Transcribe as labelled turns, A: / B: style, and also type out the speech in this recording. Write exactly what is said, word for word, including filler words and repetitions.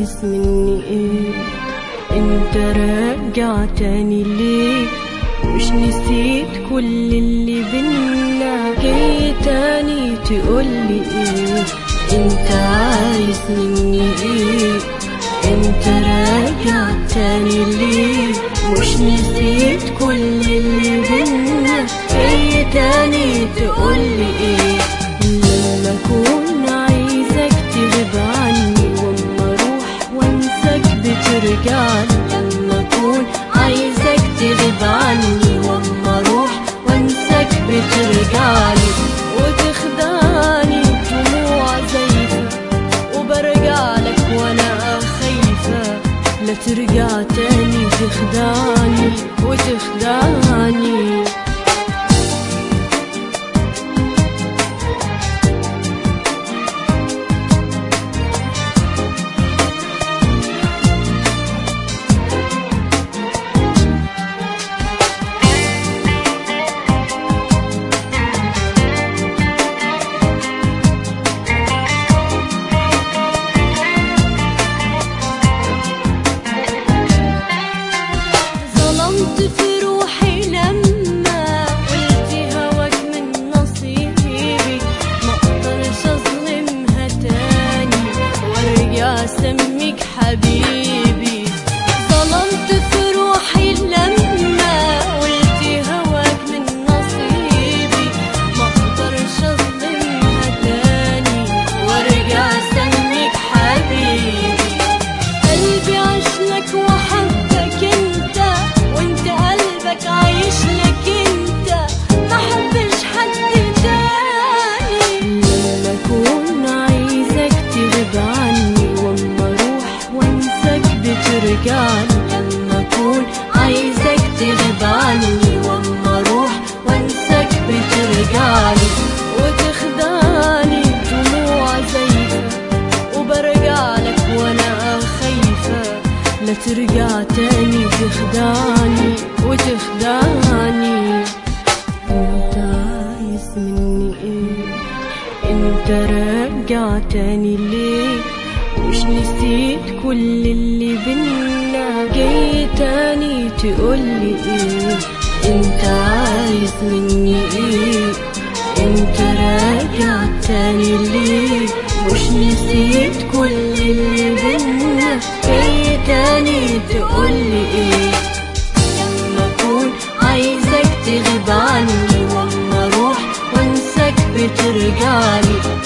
A: عايز مني ايه؟ انت راجع تاني ليه؟ مش نسيت كل اللي بينا، جاي تاني تقولي ايه؟ انت عايز مني ايه؟ انت راجع تاني ليه؟ مش نسيت كل اللي بينا، جاي تاني تقولي ايه؟ لما اكون عايزك تغيب عني، واما اروح وانساك بترجعلي. لما اكون عايزك تغيب عني، واما اروح وانساك بترجعلي وتخدعني بدموع زايفة، وبرجعلك وانا خايفة لا ترجع تاني تخدعني وتخدعني. في روحي لما قلت هواك من نصيبي، ما اقدرش اظلمها تاني وارجع اسميك حبيبي. ظلمت في روحي لما قلت هواك من نصيبي، ما اقدرش اظلمها تاني وارجع اسميك حبيبي. قلبي عشلك وحبك انت، وانت قلبك عايش لك انت، ما حبش حد تاني. لما اكون عايزك تغيب عني، واما اروح وانساك بترجعلي. لما اكون عايزك تغيب عني، واما اروح وانساك بترجعلي وتخدعني بدموع زايفة، وبرجعلك وانا خايفة لا ترجع تاني تخدعني وتخدعني. انت عايز مني ايه؟ انت راجع تاني ليه؟ مش نسيت كل اللي بينا، جاي تاني تقولي ايه؟ انت عايز مني ايه؟ انت راجع تاني ليه؟ مش نسيت كل اللي بينا، جاي تاني تقولي ايه؟ لما اكون عايزك تغيب عني، واما اروح وانساك بترجعلي.